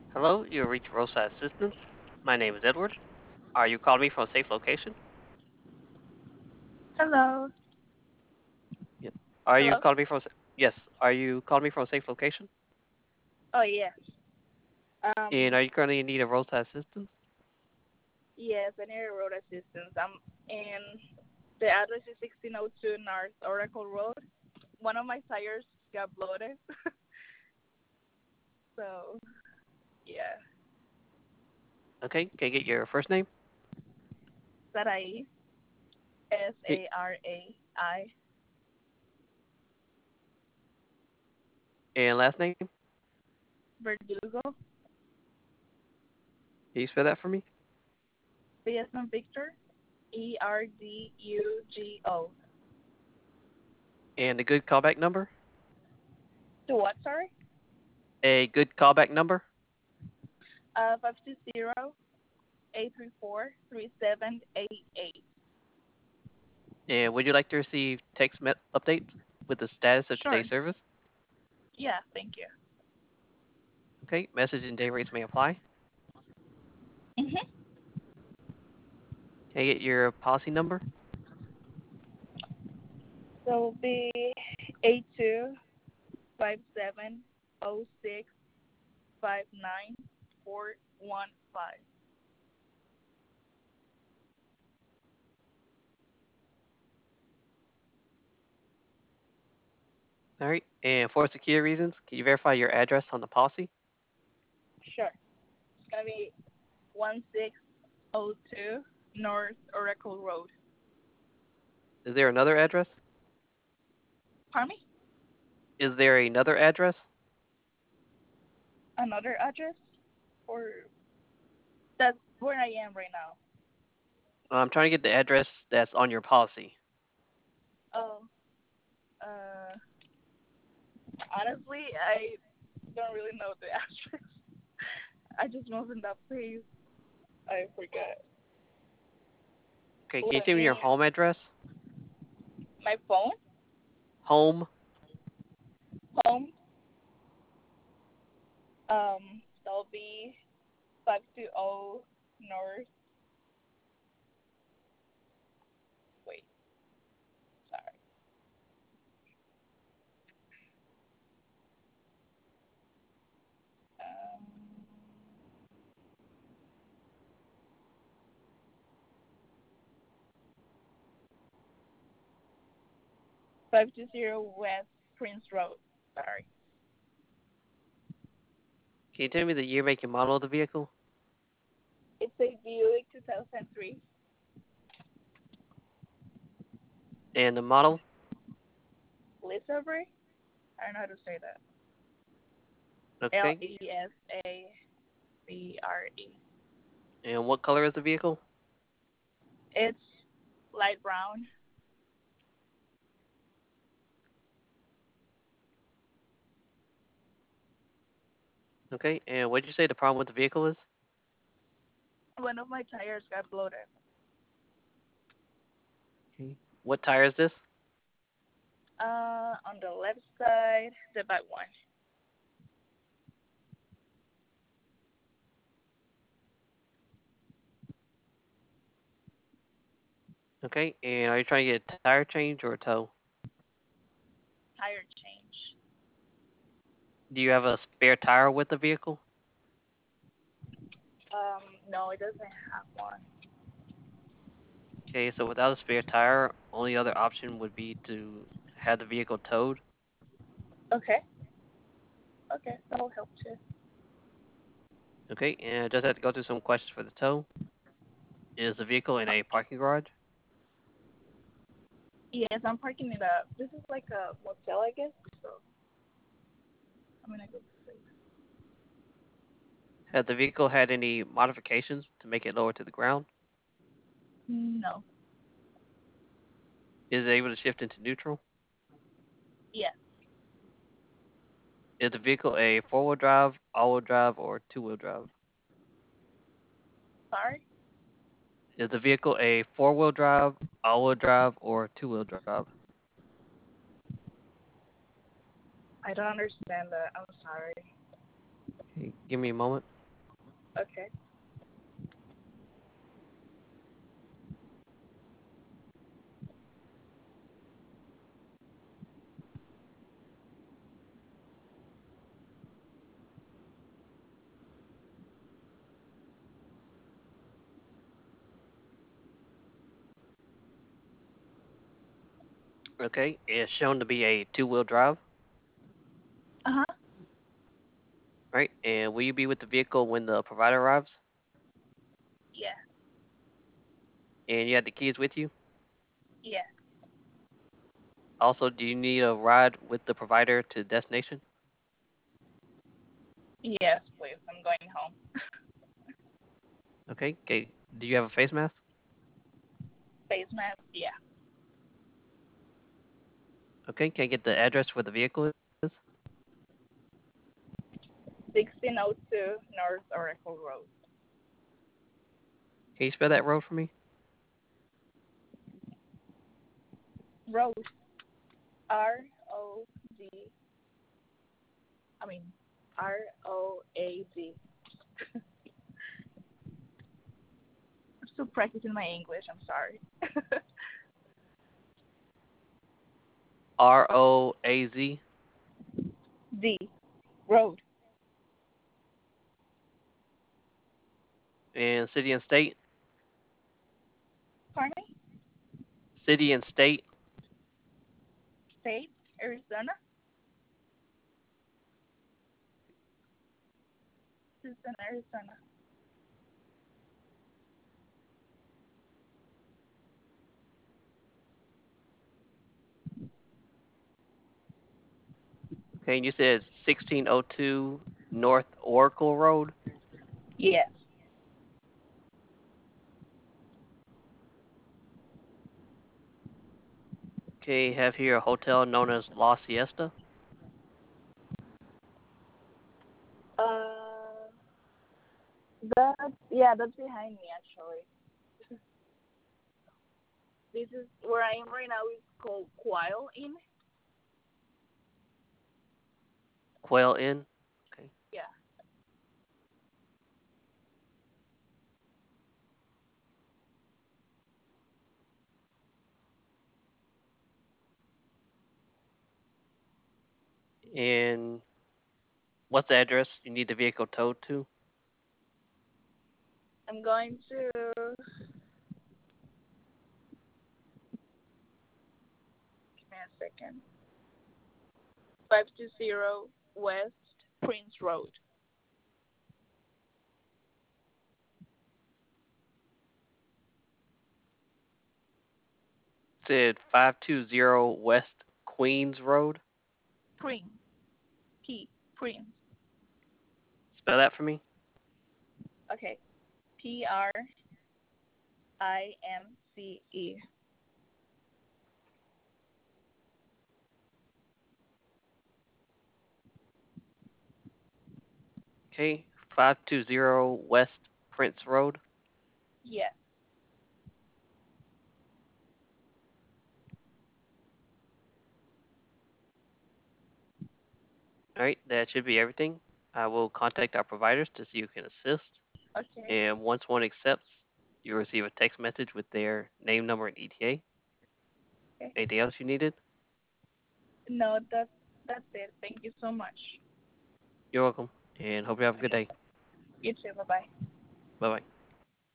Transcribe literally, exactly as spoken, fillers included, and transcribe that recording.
Hello, you reached Rosa Assistance. My name is Edward. Are you calling me from a safe location? Hello. Yes. Are you Hello. calling me from? a- Yes. Are you calling me from a safe location? Oh yes. And Um. are you currently in need of roadside assistance? Yes, I need a road assistance. I'm in. The address is sixteen oh two North Oracle Road. One of my tires got bloated. So yeah. Okay. Can I get your first name Sarai. S K- A R A I. and last name? Verdugo. Can you spell that for me? V as in Victor. E R D U G O. And a good callback number? To what? Sorry. A good callback number? Uh, five two zero eight three four three seven eight eight. And would you like to receive text met updates with the status of Sure. today's service? Yeah. Thank you. Okay. Message and day rates may apply. Mhm. Can I get your policy number? So it'll be eight two five seven oh six five nine four one five. All right. And for security reasons, can you verify your address on the policy? Sure. It's gonna be one six oh two North Oracle Road. Is there another address? Pardon me? Is there another address? Another address? Or that's where I am right now. I'm trying to get the address that's on your policy. Oh, uh, honestly, I don't really know the address. I just moved in that place. I forgot. Okay, can you Let tell me your me. home address? My phone? Home. Home? Um, that'll be five two zero North. Wait, sorry. Um, five two zero West Prince Road. Sorry. Can you tell me the year, make, and model of the vehicle? It's a Buick two thousand three. And the model? Lisabre? I don't know how to say that. L Okay. E S A B R E. And what color is the vehicle? It's light brown. Okay. And what did you say the problem with the vehicle is? One of my tires got bloated. Okay. What tire is this? Uh, on the left side, the back one. Okay. And are you trying to get a tire change or a tow? Tire change. Do you have a spare tire with the vehicle? Um, no, it doesn't have one. Okay. So without a spare tire, only other option would be to have the vehicle towed. Okay. Okay, that'll help too. Okay. And I just have to go through some questions for the tow. Is the vehicle in a parking garage? Yes, I'm parking it up. This is like a motel, I guess. So I'm gonna go to sleep. Has the vehicle had any modifications to make it lower to the ground? No. Is it able to shift into neutral? Yes. Is the vehicle a four-wheel drive, all-wheel drive, or two-wheel drive? Sorry. Is the vehicle a four-wheel drive, all-wheel drive, or two-wheel drive? I don't understand that. I'm sorry. Okay, give me a moment. Okay. Okay, it's shown to be a two-wheel drive, Uh huh. right? And will you be with the vehicle when the provider arrives? Yeah. And you have the keys with you? Yeah. Also, do you need a ride with the provider to destination? Yes, please. I'm going home. Okay, okay. Do you have a face mask? Face mask. Yeah. Okay, can I get the address where the vehicle is? sixteen oh two North Oracle Road. Can you spell that road for me? Road. R O D. I mean, R O A D. I'm still practicing my English. I'm sorry. R O A Z. D. Road. And city and state? Pardon me? City and state. State. Arizona. Tucson, Arizona. Okay, and you said sixteen oh two North Oracle Road. Yes. Okay, have here a hotel known as La Siesta. Uh, that's yeah, that's behind me actually. This is where I am right now. Is called Quail Inn. Quail Inn. Okay. Yeah. And what's the address you need the vehicle towed to? I'm going to. Give me a second. Five two zero West Prince Road. Said five two zero West Queens Road. Prince. P. Prince. Spell that for me. Okay. P R I M C E. Okay, five two zero West Prince Road. Yes. All right, that should be everything. I will contact our providers to see who can assist. Okay. And once one accepts, you'll receive a text message with their name, number, and E T A. Okay. Anything else you needed? No, that's that's it. Thank you so much. You're welcome, and hope you have a good Okay. day. You too. Bye bye. Bye bye.